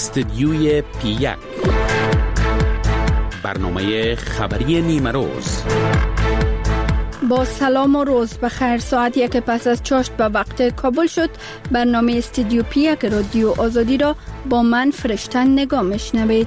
استدیوی پی1 برنامه خبری نیمه روز. با سلام و روز بخیر. ساعت 1 پس از چاشت به وقت کابل شد. برنامه استدیو پی1 رادیو آزادی را با من فرشتن نگاه میشنوید.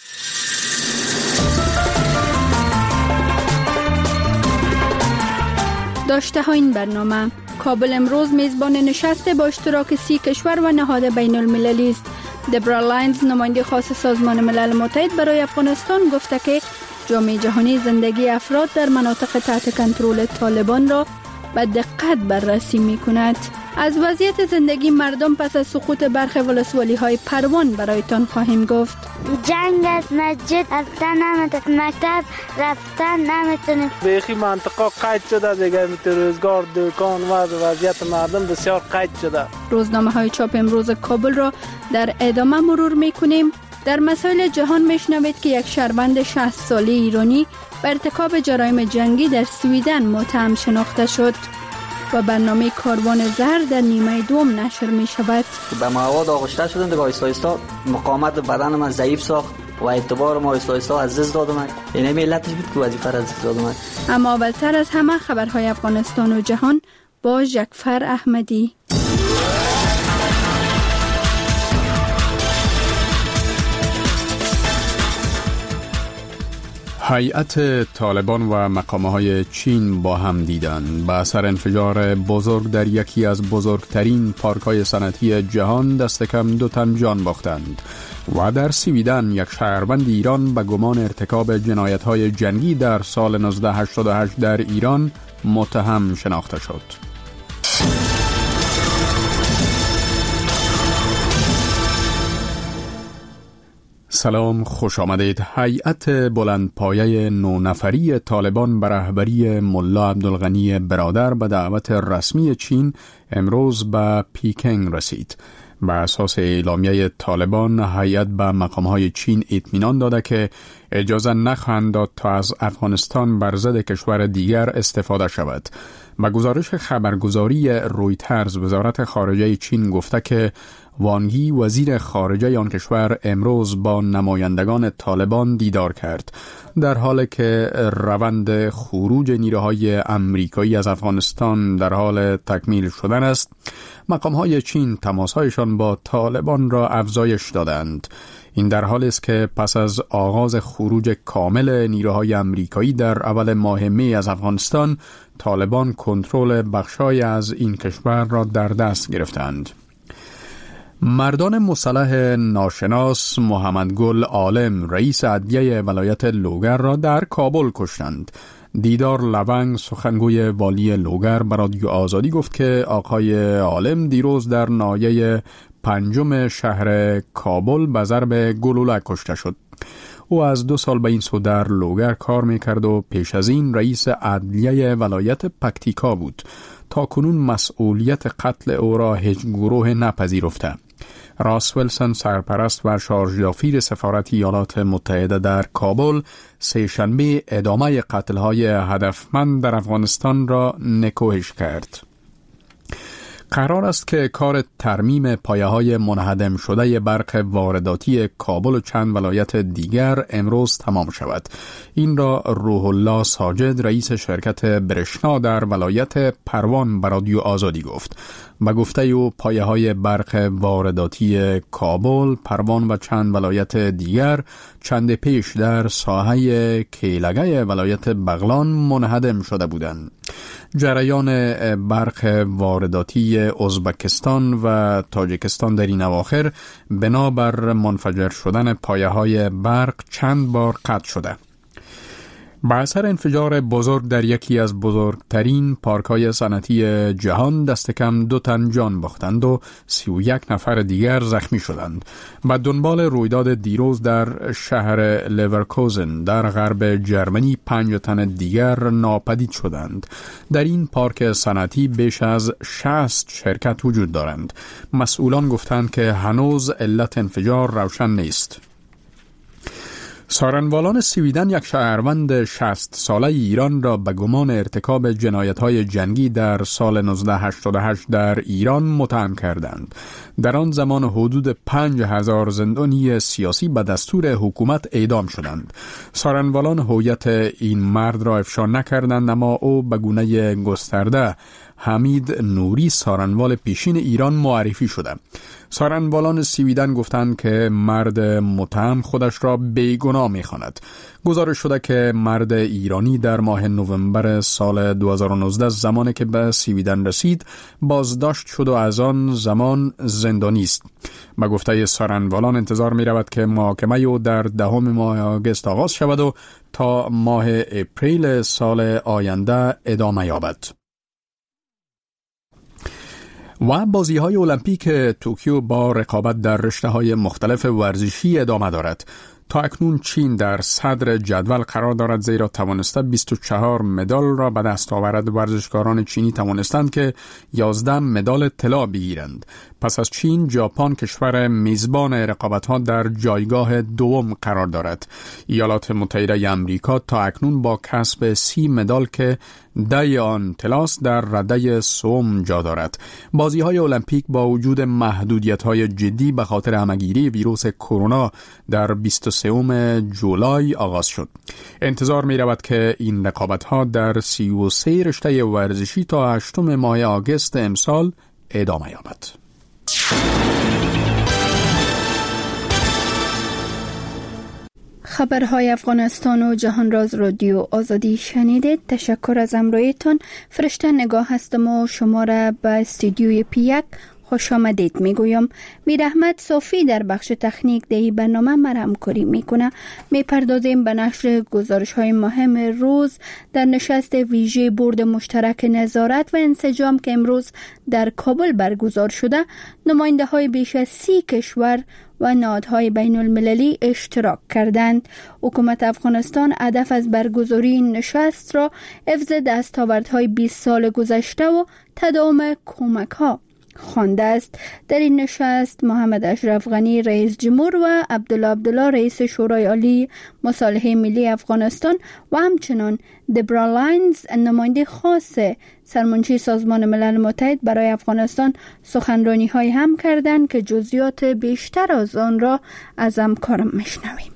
داشته ها این برنامه: کابل امروز میزبان نشست با اشتراک 30 کشور و نهاد بین المللی است. دبرا لاینز، نماینده خاص سازمان ملل متحد برای افغانستان، گفته که جامعه جهانی زندگی افراد در مناطق تحت کنترل طالبان را به دقت بررسی می کند. از وضعیت زندگی مردم پس از سقوط برخی ولسوالی های پروان برایتان خواهیم گفت. جنگ از مسجد رفتن نمیتونه، مکتب رفتن نمیتونه. بیخی منطقه قید شده دیگه، روزگار دکان و وضعیت مردم بسیار قید شده. روزنامه های چاپ امروز کابل را در ادامه مرور می کنیم. در مسائل جهان میشنوید که یک شهروند 60 ساله ایرانی به ارتکاب جرایم جنگی در سویدن متهم شناخته شد و برنامه کاروان زهر در نیمه دوم نشر می شود. به مواد آغشته شدن دیگه آیستا مقاومت بدن من ضعیف ساخت و اعتبار ما آیستا از دست داد اومد. یعنی علتش بود که وظیفه از دست داد اومد. اما اولتر از همه خبرهای افغانستان و جهان با ژکفر احمدی. هیئت طالبان و مقامه‌های چین با هم دیدند. به اثر انفجار بزرگ در یکی از بزرگترین پارک‌های صنعتی جهان دست کم 2 تن جان باختند و در سویدن یک شهروند ایران به گمان ارتکاب جنایت‌های جنگی در سال 1988 در ایران متهم شناخته شد. سلام، خوش آمدید. هیئت بلندپایه 9 نفری طالبان به رهبری ملا عبدالغنی برادر به دعوت رسمی چین امروز به پیکنگ رسید. به اساس اعلامیه طالبان، هیئت به مقامهای چین اطمینان داده که اجازه نخواهند داد تا از افغانستان بر ضد کشور دیگر استفاده شود. به گزارش خبرگزاری رویترز، وزارت خارجه چین گفته که وانگ یی، وزیر خارجه آن کشور، امروز با نمایندگان طالبان دیدار کرد. در حالی که روند خروج نیروهای آمریکایی از افغانستان در حال تکمیل شدن است، مقامهای چین تماسهایشان با طالبان را افزایش دادند. این در حالی است که پس از آغاز خروج کامل نیروهای آمریکایی در اول ماه می از افغانستان، طالبان کنترل بخشای از این کشور را در دست گرفتند. مردان مسلح ناشناس محمد گل عالم، رئیس عدلیه ولایت لوگر، را در کابل کشتند. دیدار لونگ، سخنگوی والی لوگر، به رادیو آزادی گفت که آقای عالم دیروز در ناحیه 5 شهر کابل به ضرب گلوله کشته شد. او از 2 سال به این سو در لوگر کار میکرد و پیش از این رئیس عدلیه ولایت پکتیکا بود. تا کنون مسئولیت قتل او را هیچ گروه نپذیرفته. راس ویلسون، سرپرست و شارژدافیر سفارت ایالات متحده در کابل، سه‌شنبه ادامه قتل‌های هدفمند در افغانستان را نکوهش کرد. قرار است که کار ترمیم پایه‌های منهدم شده برق وارداتی کابل و چند ولایت دیگر امروز تمام شود. این را روح الله ساجد، رئیس شرکت برشنا در ولایت پروان، به رادیو آزادی گفت. به گفته او، پایه‌های برق وارداتی کابل، پروان و چند ولایت دیگر چند پیش در ساحه کیلگه ولایت بغلان منهدم شده بودند. جریان برق وارداتی ازبکستان و تاجیکستان در این اواخر بنابر منفجر شدن پایه‌های برق چند بار قطع شده. با اثر انفجار بزرگ در یکی از بزرگترین پارک‌های صنعتی جهان دست کم 2 تن جان باختند و 31 نفر دیگر زخمی شدند. به دنبال رویداد دیروز در شهر لیورکوزن در غرب جرمنی 5 تن دیگر ناپدید شدند. در این پارک صنعتی بیش از 60 شرکت وجود دارند. مسئولان گفتند که هنوز علت انفجار روشن نیست. سارنوالان سویدن یک شهروند 60 ساله ایران را به گمان ارتکاب جنایت‌های جنگی در سال 1988 در ایران متهم کردند. در آن زمان حدود 5000 زندانی سیاسی به دستور حکومت اعدام شدند. سارنوالان هویت این مرد را افشا نکردند، اما او به گونه گسترده حمید نوری سارنوال پیشین ایران معرفی شده. سارنوالان سویدن گفتند که مرد متهم خودش را بیگناه می‌خواند. گزارش شده که مرد ایرانی در ماه نوامبر سال 2019 زمانی که به سویدن رسید بازداشت شد و از آن زمان زندانی است. به گفته سارنوالان انتظار می‌رود که محاکمه او در 10 ماه آگوست آغاز شود و تا ماه اپریل سال آینده ادامه یابد. و بازی‌های المپیک توکیو با رقابت در رشته‌های مختلف ورزشی ادامه دارد. تا اکنون چین در صدر جدول قرار دارد، زیرا توانسته 24 مدال را به دست آورد. ورزشکاران چینی توانستند که 11 مدال طلا بگیرند. پس از چین، ژاپن کشور میزبان رقابت‌ها در جایگاه دوم قرار دارد. ایالات متحده آمریکا تا اکنون با کسب 30 مدال که 10 آن طلاست در رده سوم جا دارد. بازی‌های المپیک با وجود محدودیت‌های جدی به خاطر همه‌گیری ویروس کرونا در 23 جولای آغاز شد. انتظار می‌رود که این رقابت‌ها در 33 رشته ورزشی تا 8 ماه آگوست امسال ادامه یابد. خبرهای افغانستان و جهان راز رادیو آزادی شنیدید. تشکر از همراهیتان. فرشته نگاه هستم و شما را به استودیوی پی1 خوش آمدید میگویم. میر احمد صافی در بخش تکنیک دهی برنامه مرا همکاری میکنه. میپردازیم به نشر گزارش های مهم روز در نشست ویژه بورد مشترک نظارت و انسجام که امروز در کابل برگزار شده. نماینده های بیش از 30 کشور و نهادهای بین المللی اشتراک کردند. حکومت افغانستان هدف از برگزاری این نشست را حفظ دستاوردهای 20 سال گذشته و تداوم کمک‌ها خوانده است. در این نشست محمد اشرف غنی رئیس جمهور و عبدالله رئیس شورای عالی مصالحه ملی افغانستان و همچنان دبرا لاینز نماینده خاص سرمنشی سازمان ملل متحد برای افغانستان سخنرانی های هم کردند که جزئیات بیشتر از آن را از همکارم میشنویم.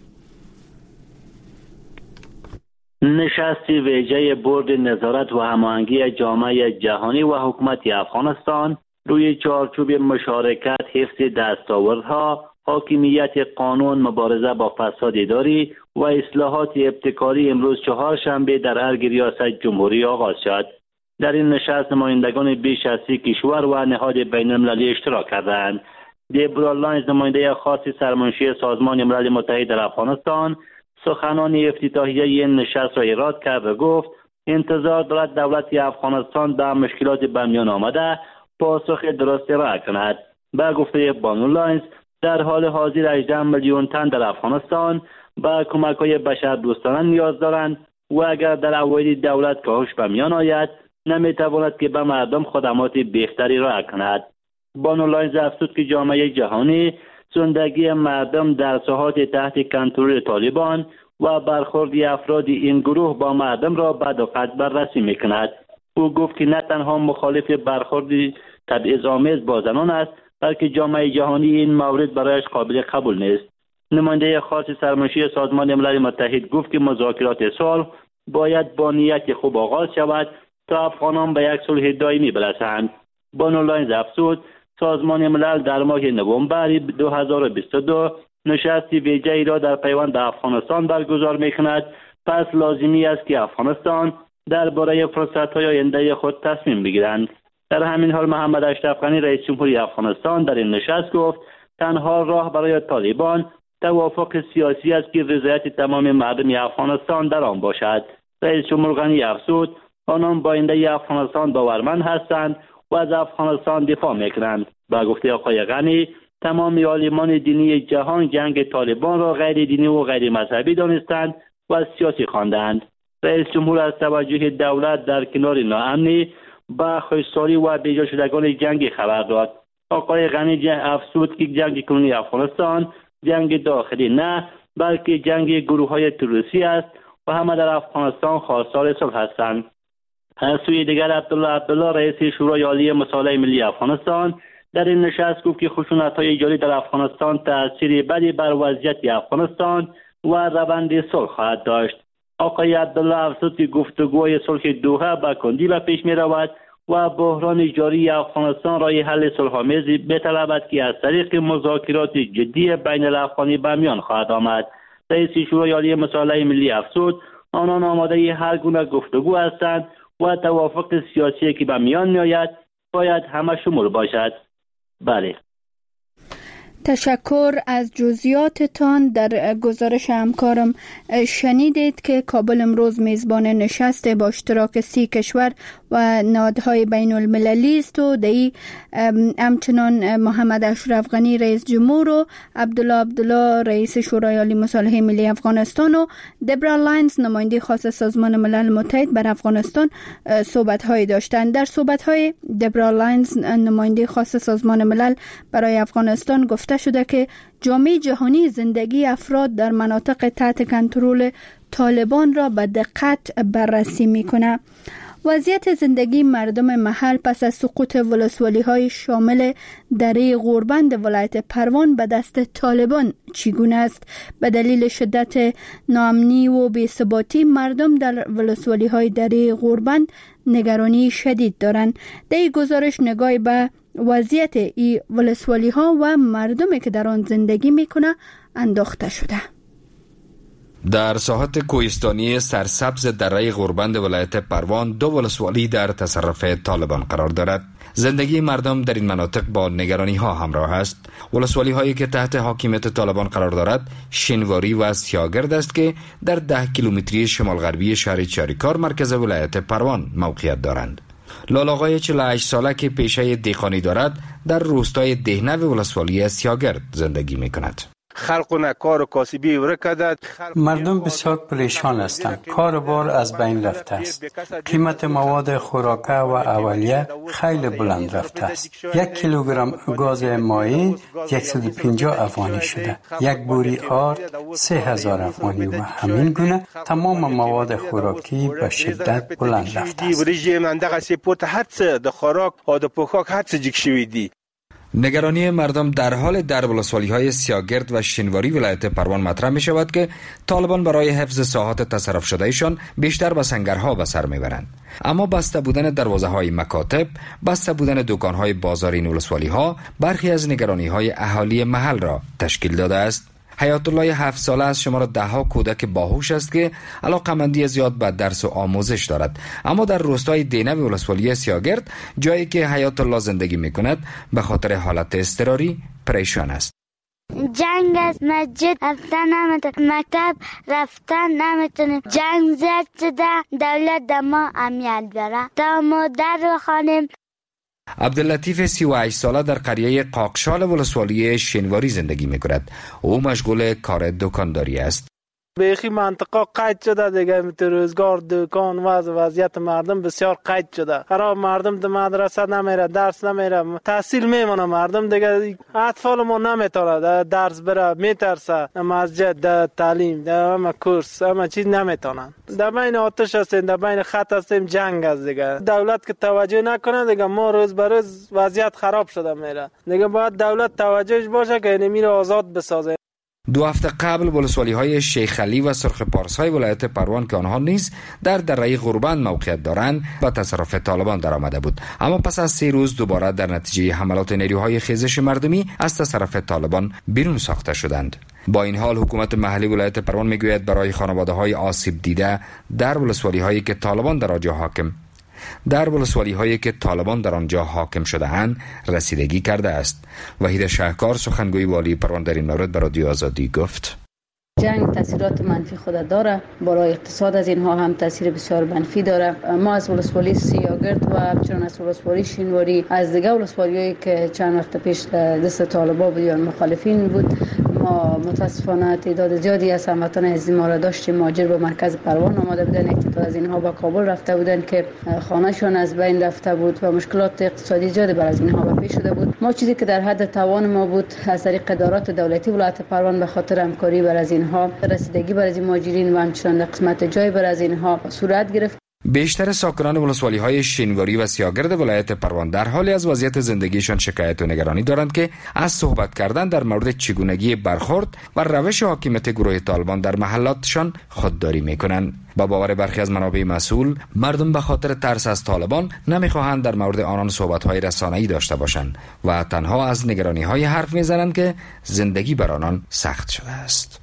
نشست ویژه بورد نظارت و هماهنگی جامعه جهانی و حکومت افغانستان روی چارچوب مشارکت، حفظ دستاوردها، حاکمیت قانون، مبارزه با فساد اداری و اصلاحات ابتکاری امروز چهارشنبه در ارگ ریاست جمهوری آغاز شد. در این نشست نمایندگان بیش از 30 کشور و نهاد بین المللی اشتراک کردند. دبرا لاینز نماینده خاص سرمنشی سازمان ملل متحد در افغانستان سخنان افتتاحیه این نشست را ایراد کرد و گفت انتظار دارد دولت افغانستان به مشکلات به میان آمده پاسخ درست ارائه کند. به گفته بانو لاینز در حال حاضر 18 میلیون تن در افغانستان به کمک‌های بشردوستانه نیاز دارند و اگر در اوایل دولت کاهش به میان آید نمیتواند که به مردم خدمات بهتری ارائه کند. بانو لاینز افزود که جامعه جهانی زندگی مردم در ساحات تحت کنترل طالبان و برخورد افراد این گروه با مردم را به دقت بررسی میکند. او گفت که نه تنها مخالف برخورد تبعیض‌آمیز با زنان است، بلکه جامعه جهانی این مورد برایش قابل قبول نیست. نماینده خاص سرمنشی سازمان ملل متحد گفت که مذاکرات صلح باید با نیت خوب آغاز شود تا افغانان به یک صلح دائمی برسند. بانو لاینز افزود سازمان ملل در ماه نوامبر 2022 نشست ویژه‌ای را در پیوند به افغانستان برگزار می‌کند. پس لازمی است که افغانستان درباره فرصت‌های آینده خود تصمیم بگیرند. در همین حال محمد اشرف غنی رئیس جمهوری افغانستان در این نشست گفت تنها راه برای طالبان توافق سیاسی است که رضایت تمام مردم افغانستان در آن باشد. رئیس جمهور غنی افزود آنان با آینده افغانستان باورمند هستند و از افغانستان دفاع میکنند. با گفته آقای غنی تمام عالمان دینی جهان جنگ طالبان را غیر دینی و غیر مذهبی دانستند و سیاسی خواندند. رئیس جمهور از توجه دولت در کنار ناامنی با خشکسالی و بیجا شدگان جنگ خبر داد. آقای غنی افزود که جنگ کنونی افغانستان جنگ داخلی نه بلکه جنگ گروه‌های تروریستی است و همه در افغانستان خواستار صلح هستند. از سوی دیگر عبدالله رئیس شورای عالی مصالحه ملی افغانستان در این نشست گفت که خشونت‌های جاری در افغانستان تأثیر بدی بر وضعیت افغانستان و روند صلح خواهد داشت. آقای عبدالله افزود که گفتگوهای صلح دوحه به کندی به پیش می‌رود و بحران جاری افغانستان راه حل صلح‌آمیزی می‌طلبد که از طریق مذاکرات جدی بین الافغانی به میان خواهد آمد. رئیس شورای عالی مصالحه ملی افزود آنان آماده هر گونه گفتگو هستند و توافق سیاسی که به میان میآید باید همه شمول باشد. بله. تشکر از جزئیاتتان. در گزارش همکارم شنیدید که کابل امروز میزبان نشست با اشتراک 30 کشور و نهادهای بین المللی است و دهی همچنان محمد اشرف غنی رئیس جمهور و عبدالله رئیس شورای عالی مصالحه ملی افغانستان و دبرا لاینز نماینده خاص سازمان ملل متحد بر افغانستان صحبت‌های داشتند. در صحبت‌های دبرا لاینز نماینده خاص سازمان ملل برای افغانستان گفته شده که جامعه جهانی زندگی افراد در مناطق تحت کنترل طالبان را به دقت بررسی می‌کند. وضعیت زندگی مردم محل پس از سقوط ولسوالی‌های شامل دره غوربند ولایت پروان به دست طالبان چگونه است؟ به دلیل شدت ناامنی و بی‌ثباتی مردم در ولسوالی‌های دره غوربند نگرانی شدید دارند. در این گزارش نگاهی به وضعیت این ولسوالی‌ها و مردمی که در آن زندگی می‌کنند انداخته شده. در ساحت کوهستانی سرسبز دره غوربند ولایت پروان 2 ولسوالی در تصرف طالبان قرار دارد. زندگی مردم در این مناطق با نگرانی ها همراه است. ولسوالی هایی که تحت حاکمیت طالبان قرار دارد شینواری و سیاگرد است که در 10 کیلومتری شمال غربی شهر چاریکار مرکز ولایت پروان موقعیت دارند. لالاقای 48 ساله که پیشه دیقانی دارد در روستای دهنه ولسوالی سیاگرد زندگی می کند. مردم بسیار پریشان هستند. کار بار از بین رفته است. قیمت مواد خوراکه و اولیه خیلی بلند رفته است. 1 کیلوگرم گاز مایع 150 افغانی شده. 1 بوری آرد 3000 افغانی و همین گونه تمام مواد خوراکی به شدت بلند رفته است. نگرانی مردم در حال در ولسوالی‌های سیاگرد و شینواری ولایت پروان مطرح می شود که طالبان برای حفظ ساحات تصرف شدهشان بیشتر به سنگرها به سر میبرند. اما بسته بودن دروازه‌های مکاتب، بسته بودن دکان‌های بازار این ولسوالی‌ها برخی از نگرانی‌های اهالی محل را تشکیل داده است. حیات الله 7 ساله از شمار 10 کودک باهوش است که علاقمندی زیاد به درس و آموزش دارد، اما در روستای دینه ولسوالی سیاگرد جایی که حیات الله زندگی می‌کند به خاطر حالت اضطراری پریشان است. جنگ از مسجد رفتن نمیتونیم، مکتب رفتن نمیتونیم، جنگ زیاد شده، دولت ما امنیت داره تا ما در بخوانیم. عبداللطیف 38 ساله در قریه قاقشال ولسوالی شینواری زندگی می‌کند. او مشغول کار دکانداری است. بیخی منطقه قید شده دیگه، روزگار دکان و وضعیت مردم بسیار قید شده. خراب، مردم در مدرسه نمیره، درس نمیره، تحصیل میمونه. مردم دیگه اطفال ما نمیتونه درس بره، میترسه. مسجد، تعلیم، همه کورس، همه چیز نمیتونن. در بین آتش هستیم، در بین خط هستیم، جنگ است دیگه. دولت که توجه نکنه دیگه ما روز به روز وضعیت خراب شده میره. دیگه باید دولت توجهش باشه که اینمی رو آزاد بسازه. 2 هفته قبل ولسوالی‌های شیخ علی و سرخ پارس‌های ولایت پروان که آنها نیز در دره غوربند موقعیت دارند به تصرف طالبان درآمده بود، اما پس از 3 روز دوباره در نتیجه حملات نیروهای خیزش مردمی از تصرف طالبان بیرون ساخته شدند. با این حال حکومت محلی ولایت پروان میگوید برای خانواده‌های آسیب دیده در ولسوالی‌هایی که طالبان در آنجا حاکم شده اند رسیدگی کرده است. وحید شهکار سخنگوی والی پروان در این مورد به رادیو آزادی گفت: جنگ تاثیرات منفی خود داره، برای اقتصاد از اینها هم تاثیر بسیار منفی داره. ما از ولسوالی سیاگرد و همچنین از ولسوالی شینواری، از دیگه ولسوالیایی که چند وقت پیش دست طالبان بود یا مخالفین بود، ما متاسفانه تعداد زیادی از هموطنان از ما را داشتیم مهاجر به مرکز پروان آمده بودن. یک تعداد از اینها به کابل رفته بودن که خانه‌شان از بین رفته بود و مشکلات اقتصادی زیادی بر از اینها به پیش شده بود. ما چیزی که در حد توان ما بود از طریق ادارات دولتی ولایت پروان به خاطر همکاری بر از اینها رسیدگی بر از این مهاجرین و همچنین قسمت جای بر از اینها صورت گرفت. بیشتر ساکنان ولسوالی‌های شینواری و سیاگرد ولایت پروان در حالی از وضعیت زندگیشان شکایت و نگرانی دارند که از صحبت کردن در مورد چگونگی برخورد و روش حاکمیت گروه طالبان در محلاتشان خودداری می‌کنند. با باور برخی از منابع مسئول، مردم به خاطر ترس از طالبان نمی‌خواهند در مورد آنان صحبت‌های رسانه‌ای داشته باشند و تنها از نگرانی‌های حرف می‌زنند که زندگی بر آنان سخت شده است.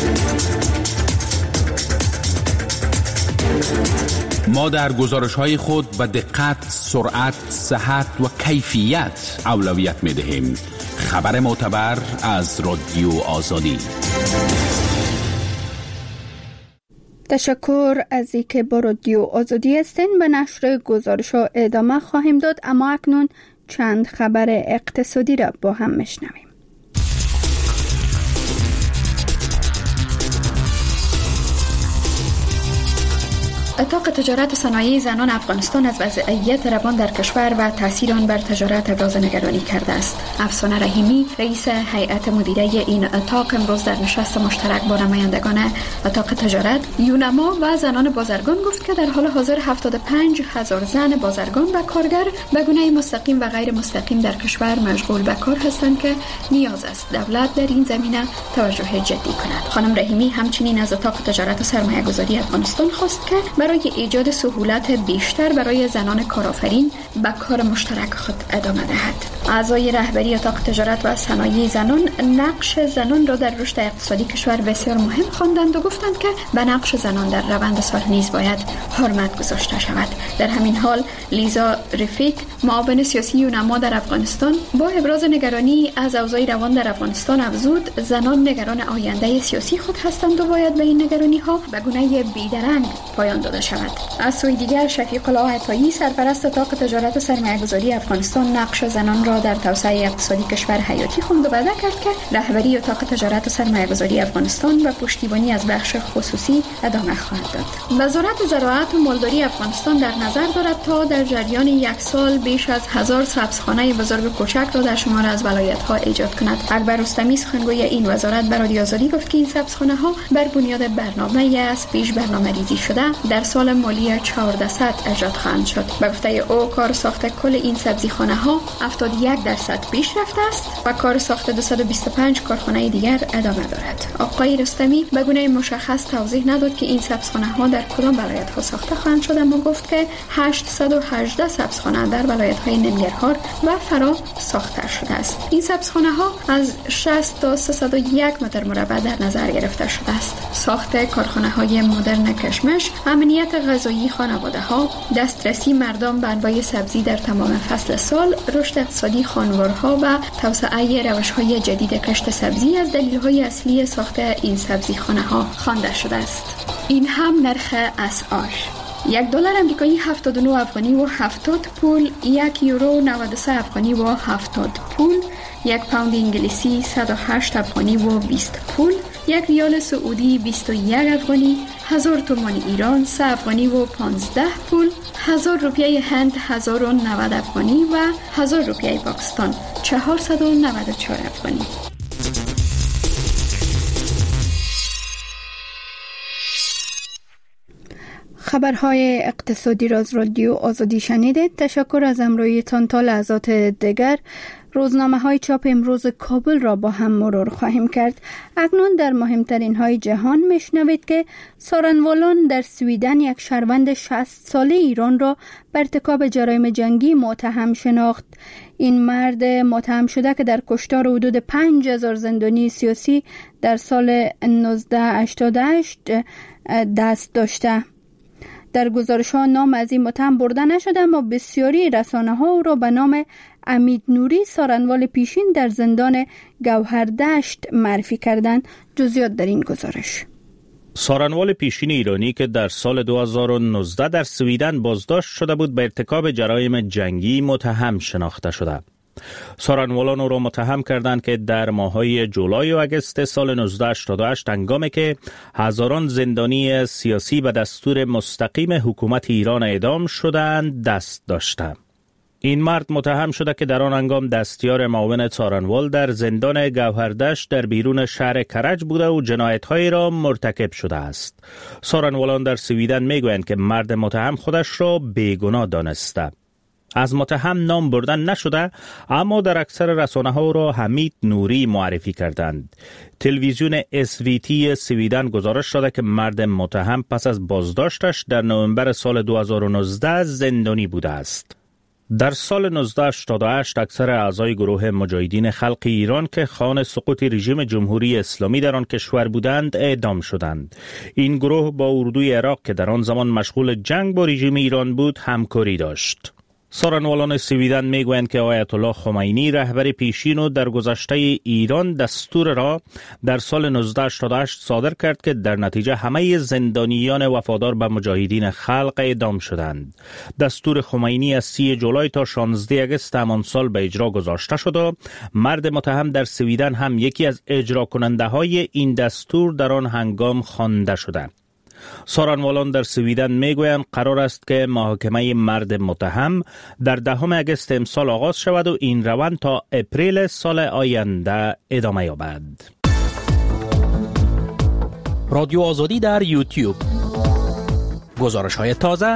ما در گزارش‌های خود به دقت، سرعت، صحت و کیفیت اولویت می‌دهیم. خبر معتبر از رادیو آزادی. تشکر از اینکه با رادیو آزادی هستین. به نشر گزارش‌ها ادامه خواهیم داد، اما اکنون چند خبر اقتصادی را با هم میشنویم. اتاق تجارت صنایع زنان افغانستان از وضعیت روان در کشور و تاثیر آن بر تجارت ابراز نگرانی کرده است. افسانه رحیمی، رئیس هیئت مدیره این اتاق، امروز در نشست مشترک با نمایندگان اتاق تجارت، یونما و زنان بازرگان گفت که در حال حاضر 75,000 زن بازرگان و کارگر به گونه مستقیم و غیر مستقیم در کشور مشغول به کار هستند که نیاز است دولت در این زمینه توجه جدی کند. خانم رحیمی همچنین از اتاق تجارت و سرمایه‌گذاری افغانستان خواست که برای ایجاد سهولت بیشتر برای زنان کارآفرین به کار مشترک خود ادامه دهد. اعضای رهبری اتاق تجارت و صنایع زنان نقش زنان را در رشد اقتصادی کشور بسیار مهم خواندند و گفتند که به نقش زنان در روند صلح نیز باید حرمت گذاشته شود. در همین حال لیزا رفیق، معاون سیاسی یونما در افغانستان، با ابراز نگرانی از اوضاع روان در افغانستان افزود زنان نگران آینده سیاسی خود هستند و باید به این نگرانی ها به گونه بیدرنگ پایان داده شود. از سوی دیگر شفیق الله عطایی، سرپرست اتاق تجارت و سرمایه‌گذاری افغانستان، نقش زنان را در توسعه اقتصادی کشور حیاتی خواند و وعده کرد که رهبری اتاق تجارت و سرمایه‌گذاری افغانستان و پشتیبانی از بخش خصوصی ادامه خواهد داد. وزارت زراعت و مالداری افغانستان در نظر دارد تا در جریان یک سال بیش از 1000 سبزخانه بزرگ و کوچک را در شمار از ولایت‌ها ایجاد کند. اکبر رستمی، سخنگوی این وزارت، به رادیو آزادی گفت که این سبزخانه‌ها بر بنیاد برنامه‌ای از پیش برنامه‌ریزی شده در سال مالی 1400 ایجاد خواهند شد. به گفته او کار ساخت کل این سبزیخانه‌ها 71% پیش رفته است و کار ساخت 225 کارخانه دیگر ادامه دارد. آقای رستمی به گونه مشخص توضیح نداد که این سبزخانه‌ها در کدام ولایت‌ها ساخته خواهند شد، اما گفت که 818 سبزخانه در ولایت‌های ننگرهار و فرا ساخته شده است. این سبزخانه‌ها از 60 تا 301 متر مربع در نظر گرفته شده است. ساخت کارخانه‌های مدرن کشمش، امنیت غذایی خانواده‌ها، دسترسی مردم به انواع سبزی در تمام فصل سال، رشد اقتصادی خانوارها و توسعه روش‌های جدید کشت سبزی از دلایل اصلی ساخت این سبزیخانه‌ها خوانده شده است. این هم نرخ اسعار: $1 آمریکایی 79 افغانی و 70 پول، €1 93 افغانی و 70 پول، 1 پوند انگلیسی 108 افغانی و 20 پول، 1 ریال سعودی 21 افغانی، 1000 تومان ایران 3 افغانی و 15 پول، 1000 روپیه هند 1090 افغانی و 1000 روپیه پاکستان 494 افغانی. خبرهای اقتصادی را از رادیو آزادی شنیدید. تشکر از همراهیتان. تا لحظات دیگر روزنامه‌های چاپ امروز کابل را با هم مرور خواهیم کرد. اکنون در مهمترین های جهان میشنوید که سارنوالان در سویدن یک شهروند 60 ساله ایران را به ارتکاب جرایم جنگی متهم شناخت. این مرد متهم شده که در کشتار حدود 5000 زندانی سیاسی در سال 1988 دست داشته. در گزارش‌ها نام از این متهم برده نشده، اما بسیاری رسانه‌ها او را به نام امید نوری، سارنوال پیشین در زندان گوهردشت معرفی کردند. جزئیات در این گزارش. سارنوال پیشین ایرانی که در سال 2019 در سویدن بازداشت شده بود، به ارتکاب جرایم جنگی متهم شناخته شده. سارنوالان او را متهم کردند که در ماه‌های جولای و آگوست سال 1988 هنگامی که هزاران زندانی سیاسی به دستور مستقیم حکومت ایران اعدام شدند دست داشته. این مرد متهم شده که در آن هنگام دستیار معاون سارنوال در زندان گوهردشت در بیرون شهر کرج بوده و جنایت‌هایی را مرتکب شده است. سارنوالان در سویدن میگویند که مرد متهم خودش را بیگناه دانسته. از متهم نام بردن نشده، اما در اکثر رسانه‌ها را حمید نوری معرفی کردند. تلویزیون SVT سویدن گزارش داده که مرد متهم پس از بازداشتش در نوامبر سال 2019 زندانی بوده است. در سال 1988 اکثر اعضای گروه مجاهدین خلق ایران که خواهان سقوط رژیم جمهوری اسلامی در آن کشور بودند اعدام شدند. این گروه با اردوی عراق که در آن زمان مشغول جنگ با رژیم ایران بود همکاری داشت. سارنوالان سویدن میگویند که آیت الله خمینی رهبر پیشین و در گذشته ایران دستور را در سال 1988 صادر کرد که در نتیجه همه زندانیان وفادار به مجاهدین خلق اعدام شدند. دستور خمینی از 30 جولای تا 16 آگوست همان سال به اجرا گذاشته شد و مرد متهم در سویدن هم یکی از اجرا کننده های این دستور در آن هنگام خوانده شده. سارنوالان در سویدن میگویند قرار است که محاکمه مرد متهم در 10 آگوست امسال آغاز شود و این روند تا اپریل سال آینده ادامه یابد. رادیو آزادی در یوتیوب. گزارش‌های تازه.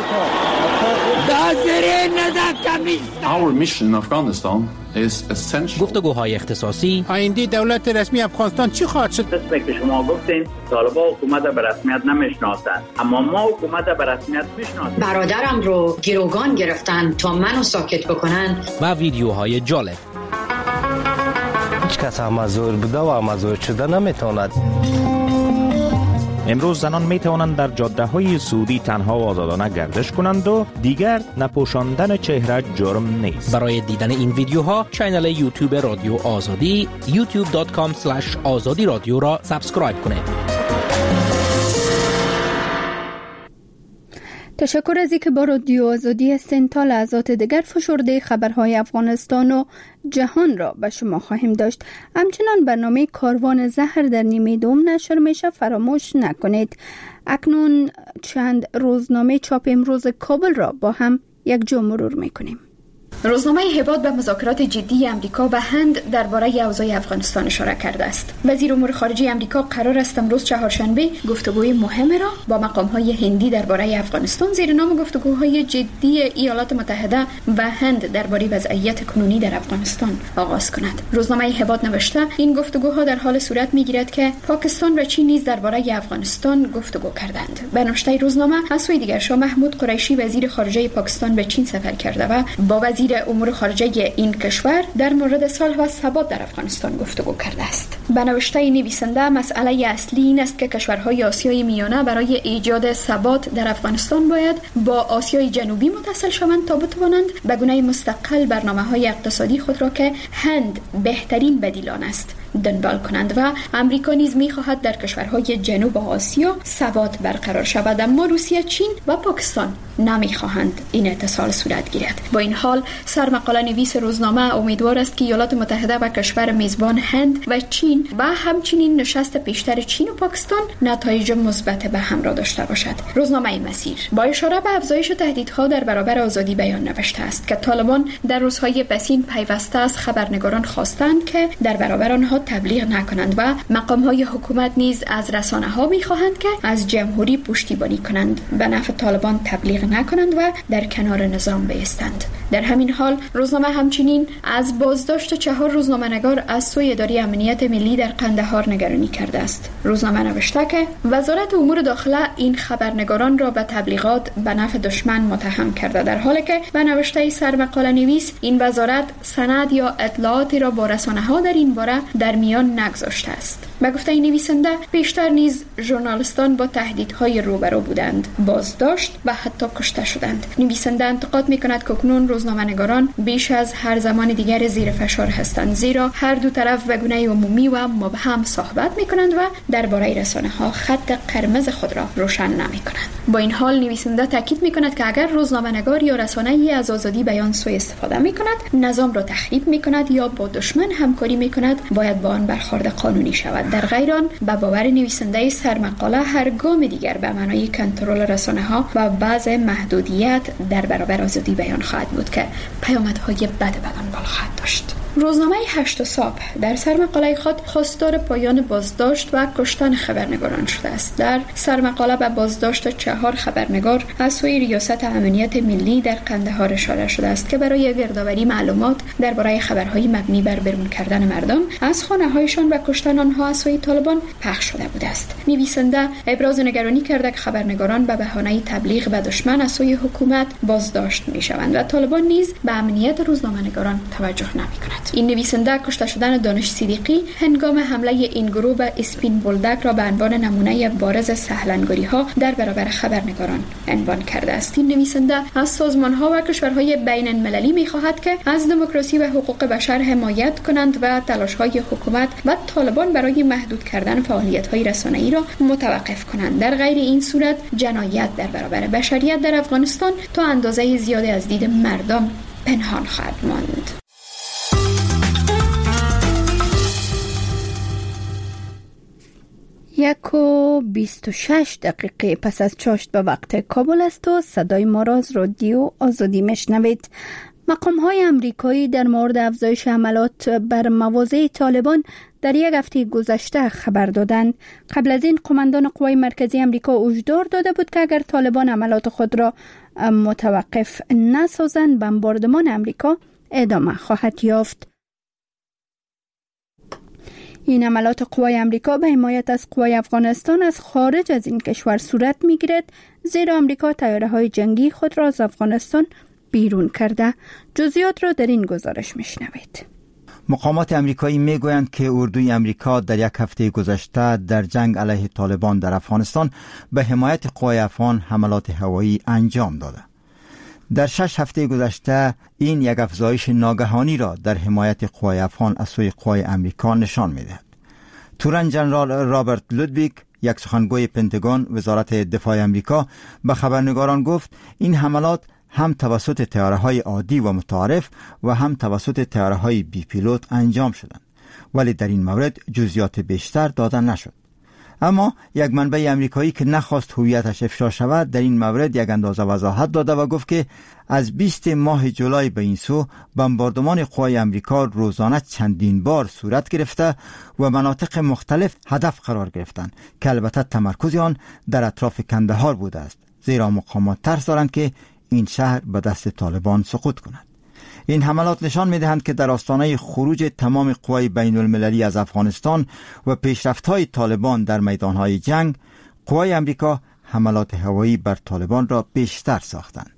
Our mission in Afghanistan is essential. گفتگوهای اختصاصی. آینده دولت رسمی افغانستان چی خواهد شد؟ مثل که شما گفتین طالبان حکومت به رسمیت نمیشناسند، اما ما حکومت به رسمیت میشناسیم. برادرم رو گروگان گرفتن تا منو ساکت بکنن. و ویدیوهای جالب. هیچ کس امازور بوده و امازور شده نمیتواند. امروز زنان می توانند در جاده های سعودی تنها و آزادانه گردش کنند و دیگر نپوشاندن چهره جرم نیست. برای دیدن این ویدیوها کانال یوتیوب رادیو آزادی youtube.com/azadi رادیو را سابسکرایب کنید. تشکر از اینکه با رادیو آزادی هستین. تا لحظات دیگر فشرده خبرهای افغانستان و جهان را به شما خواهیم داشت. همچنان برنامه کاروان زهر در نیمه دوم نشر میشه، فراموش نکنید. اکنون چند روزنامه چاپ امروز کابل را با هم یک جا مرور میکنیم. روزنامه هبات به مذاکرات جدی امریکا و هند درباره اوضاع افغانستان اشاره کرده است. وزیر امور خارجه امریکا قرار است امروز چهارشنبه گفتگوی مهم را با مقام‌های هندی درباره افغانستان زیر نام گفتگوهای جدی ایالات متحده و هند درباره وضعیت کنونی در افغانستان آغاز کند. روزنامه هبات نوشته این گفتگوها در حال صورت می‌گیرد که پاکستان و چین نیز درباره افغانستان گفتگو کردند. به نوشته روزنامه از سوی دیگر شاه محمود قریشی وزیر خارجه پاکستان به چین سفر کرده و با وزیر امور خارجه این کشور در مورد صلح و ثبات در افغانستان گفتگو کرده است. به نوشته نویسنده مسئله اصلی این است که کشورهای آسیای میانه برای ایجاد ثبات در افغانستان باید با آسیای جنوبی متصل شوند تا بتوانند به گونه مستقل برنامه‌های اقتصادی خود را که هند بهترین بدیل آن است دنبال کنند و امریکا نیز می‌خواهد در کشورهای جنوب آسیا ثبات برقرار شود، اما روسیه، چین و پاکستان نمی‌خواهند این اتصال صورت گیرد. با این حال سرمقاله نویس روزنامه امیدوار است که ایالات متحده و کشور میزبان هند و چین و همچنین نشست پیشتر چین و پاکستان نتایج مثبت به همراه داشته باشد. روزنامه مسیر با اشاره به افزایش تهدیدها در برابر آزادی بیان نوشته است که طالبان در روزهای پسین پیوسته از خبرنگاران خواستند که در برابر آنها تبلیغ نکنند و مقام‌های حکومت نیز از رسانه‌ها می‌خواهند که از جمهوری پشتیبانی کنند، به نفع طالبان تبلیغ نکنند و در کنار نظام بایستند. در همین حال روزنامه همچنین از بازداشت 4 روزنامه‌نگار از سوی اداره امنیت ملی در قندهار نگرانی کرده است. روزنامه نوشته که وزارت امور داخله این خبرنگاران را به تبلیغات به نفع دشمن متهم کرده، در حالی که به نوشته سرمقاله نویس این وزارت سند یا اطلاعاتی را با رسانه‌ها در این باره در میان نگذاشته است. به گفته نویسنده بیشتر نیز ژورنالیستان با تهدیدهای روبرو بودند، بازداشت و حتی کشته شدند. نویسنده انتقاد می‌کند که اکنون روزنامه‌نگاران بیش از هر زمان دیگر زیر فشار هستند، زیرا هر دو طرف به گونه عمومی و مبهم صحبت می‌کنند و درباره رسانه‌ها خط قرمز خود را روشن نمی‌کنند. با این حال نویسنده تاکید می‌کند که اگر روزنامه‌نگار یا رسانه‌ای از آزادی بیان سوء استفاده می‌کند، نظام را تخریب می‌کند یا با دشمن همکاری می‌کند، باید با آن برخورد قانونی شود. در غیر آن به باور نویسنده سرمقاله هر گام دیگر به معنای کنترل رسانه‌ها و بعض محدودیت در برابر آزادی بیان خواهد بود که پیامدهای بد به دنبال خواهد داشت. روزنامه 8 صبح در سرمقاله خود خواستار پایان بازداشت و کشتن خبرنگاران شده است. در سرمقاله به بازداشت 4 خبرنگار از سوی ریاست امنیت ملی در قندهار اشاره شده است که برای گردآوری معلومات درباره خبرهای مبنی بر بیرون کردن مردم از خانه‌هایشان و کشتن آنها از سوی طالبان پخش شده بوده است. نویسنده ابراز نگرانی کرده که خبرنگاران به بهانه تبلیغ به دشمن از سوی حکومت بازداشت می‌شوند و طالبان نیز به امنیت روزنامه‌نگاران توجه نمی‌کند. این نویسنده کشته شدن دانش صدیقی هنگام حمله این گروه به اسپین بولدک را به عنوان نمونه بارز سهلنگاری‌ها در برابر خبرنگاران عنوان کرده است. این نویسنده از سازمان‌ها و کشورهای بین‌المللی می‌خواهد که از دموکراسی و حقوق بشر حمایت کنند و تلاش‌های حکومت و طالبان برای محدود کردن فعالیت‌های رسانه‌ای را متوقف کنند. در غیر این صورت جنایت در برابر بشریت در افغانستان تا اندازه زیادی از دید مردم پنهان خواهد ماند. 1:26 پس از چاشت به وقت کابل است و صدای ما را از رادیو آزادی میشنوید. مقام‌های امریکایی در مورد افزایش حملات بر مواضع طالبان در یک هفته گذشته خبر دادند. قبل از این قماندان قوای مرکزی امریکا هشدار داده بود که اگر طالبان حملات خود را متوقف نسازند، بمباردمان امریکا ادامه خواهد یافت. این حملات قوای امریکا به حمایت از قوای افغانستان از خارج از این کشور صورت می‌گیرد، زیرا امریکا طیاره‌های جنگی خود را از افغانستان بیرون کرده. جزئیات را در این گزارش میشنوید. مقامات امریکایی میگویند که اردوی امریکا در یک هفته گذشته در جنگ علیه طالبان در افغانستان به حمایت قوای افغان حملات هوایی انجام داده. در 6 هفته گذشته این یک افزایش ناگهانی را در حمایت قوای افغان از سوی قوای امریکا نشان می‌دهد. تورن جنرال رابرت لودویگ، یک سخنگوی پنتاگون وزارت دفاع امریکا، به خبرنگاران گفت این حملات هم توسط طیاره‌های عادی و متعارف و هم توسط طیاره‌های بی پیلوت انجام شدند، ولی در این مورد جزئیات بیشتر داده نشد. اما یک منبع امریکایی که نخواست هویتش افشا شود در این مورد یک اندازه وضاحت داده و گفت که از 20 ماه جولای به این سو بمباردمان قوای امریکا روزانه چندین بار صورت گرفته و مناطق مختلف هدف قرار گرفتند که البته تمرکز آن در اطراف کندهار بوده است، زیرا مقامات ترس دارند که این شهر به دست طالبان سقوط کند. این حملات نشان می‌دهند که در آستانه خروج تمام قوای بین المللی از افغانستان و پیشرفت‌های طالبان در میدان‌های جنگ، قوای امریکا حملات هوایی بر طالبان را بیشتر ساختند.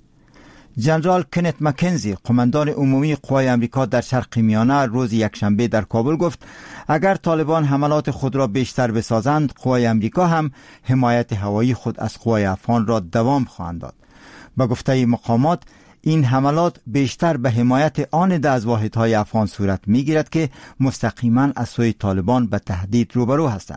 جنرال کنت مکنزی، قماندان عمومی قوای امریکا در شرق میانه، روز یکشنبه در کابل گفت اگر طالبان حملات خود را بیشتر بسازند، قوای امریکا هم حمایت هوایی خود از قوای افغان را دوام خواهند داد. با گفته مقامات این حملات بیشتر به حمایت آن ده از واحدهای افغان صورت می‌گیرد که مستقیما از سوی طالبان به تهدید روبرو هستند.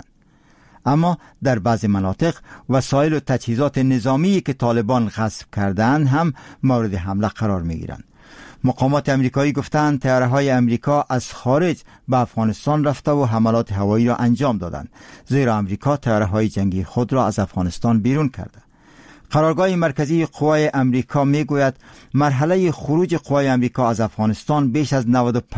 اما در بعضی مناطق وسایل و تجهیزات نظامی که طالبان غصب کردند هم مورد حمله قرار می‌گیرند. مقامات امریکایی گفتند طیاره‌های امریکا از خارج به افغانستان رفته و حملات هوایی را انجام دادند، زیرا امریکا طیاره‌های جنگی خود را از افغانستان بیرون کرده. قرارگاه مرکزی قوای امریکا میگوید مرحله خروج قوای امریکا از افغانستان بیش از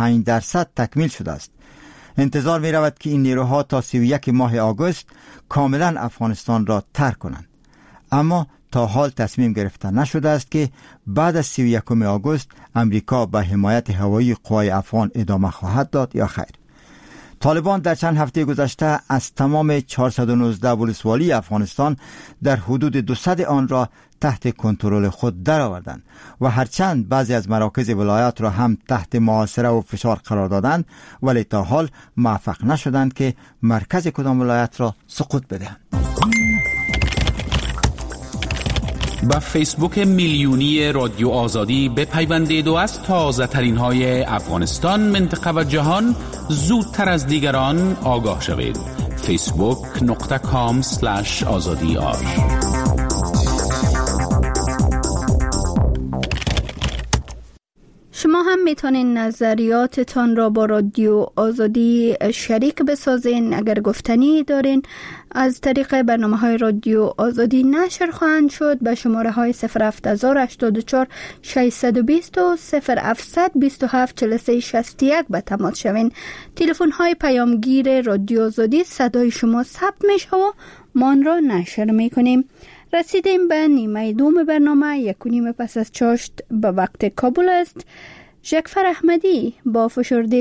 95% تکمیل شده است. انتظار می رود که این نیروها تا 31 ماه آگوست کاملا افغانستان را ترک کنند. اما تا حال تصمیم گرفته نشده است که بعد از 31 آگوست امریکا به حمایت هوایی قوای افغان ادامه خواهد داد یا خیر. طالبان در چند هفته گذشته از تمام 419 ولسوالی افغانستان در حدود 200 آن را تحت کنترل خود درآوردند و هرچند بعضی از مراکز ولایات را هم تحت محاصره و فشار قرار دادند، ولی تا حال موفق نشدند که مرکز کدام ولایت را سقوط بدهند. با فیسبوک میلیونی رادیو آزادی بپیوندید و از تازه ترین های افغانستان، منطقه و جهان زودتر از دیگران آگاه شوید. facebook.com/azadi.ir. شما هم میتونین نظریاتتان را با رادیو آزادی شریک بسازین. اگر گفتنی دارین از طریق برنامه‌های رادیو آزادی نشر خواهند شد. به شماره‌های 07084 620 و 0727436361 به تماس شوین. تلفن‌های پیامگیر رادیو آزادی صدای شما ثبت میشه و ما آن را نشر میکنیم. رسیدیم به نیمه دوم برنامه. 1:30 پس از چاشت به وقت کابل است. ژکفر احمدی با فشرده